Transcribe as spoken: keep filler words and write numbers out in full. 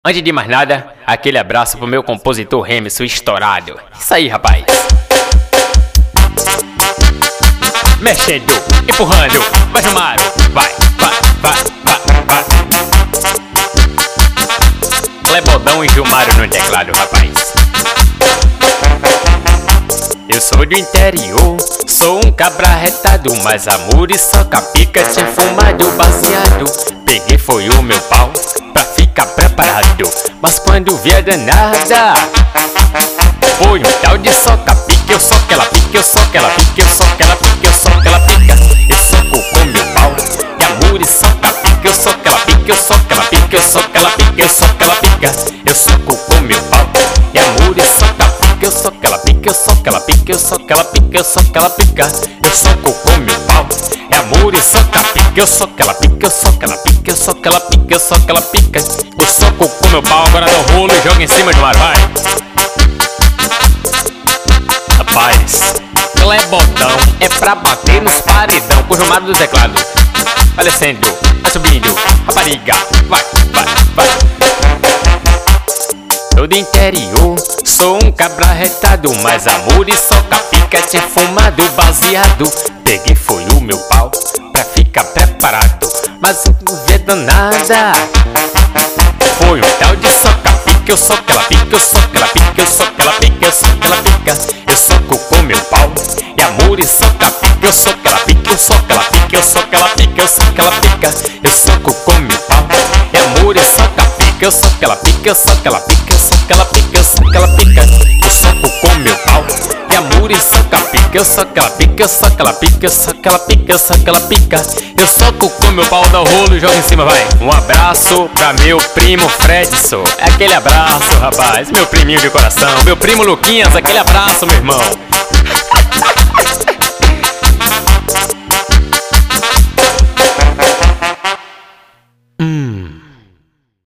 Antes de mais nada, aquele abraço pro meu compositor Remson estourado. Isso aí, rapaz. Mexendo, empurrando, vai chamado, vai, vai, vai, vai, vai. Lebodão e Gilmário no teclado, rapaz. Eu sou do interior, sou um cabra retado, mas amor e só capica tinha fumado baseado. Peguei foi o meu pau pra ficar preparado, mas quando vi a danada foi um tal de soca pica. Eu soco ela pica, eu soco ela pica, eu soco ela pica, eu soco ela pica. Eu soco com meu pau e amor e soca pica. Eu soco ela pica, eu soco ela pica, eu soco ela pica, eu soco ela pica. Eu soco com meu pau e amor e soca pica. Eu soco ela pica, eu soco ela pica, eu soco ela pica, eu soco ela pica. Eu soco com meu pau e amor e soca pica. Eu soco ela pica, eu soco ela pica, eu soco ela pica, eu soco ela pica. Eu soco com meu pau, agora dá o rolo e joga em cima de mar, vai. Rapaz, Lebodão é pra bater nos paredão com o Gilmário do teclado. Vai descendo, vai subindo, rapariga, vai, vai, vai. Sou do interior, sou um cabra retado, mas amor e soca pica tinha fumado baseado. Peguei foi o meu pau pra ficar preparado, mas não vi danada foi um tal de soca pica. Eu soco ela pica, eu soco ela pica, eu soco ela pica, eu soco ela pica. Eu soco com meu pau e amor e soca pica. Eu soco ela pica, eu soco ela pica, eu soco ela pica, eu soco ela pica. Eu soco com meu pau e amor e soca pica. Eu soco ela pica, eu soco ela pica, eu soco ela pica, eu soco ela pica. Eu soco com meu pau e amor e soca pica. Eu soco ela pica, eu soco ela pica, eu soco ela pica, eu soco ela pica. Eu soco com meu pau, dá o rolo e joga em cima, vai. Um abraço pra meu primo Fredson. É aquele abraço, rapaz, meu priminho de coração. Meu primo Luquinhas, aquele abraço, meu irmão.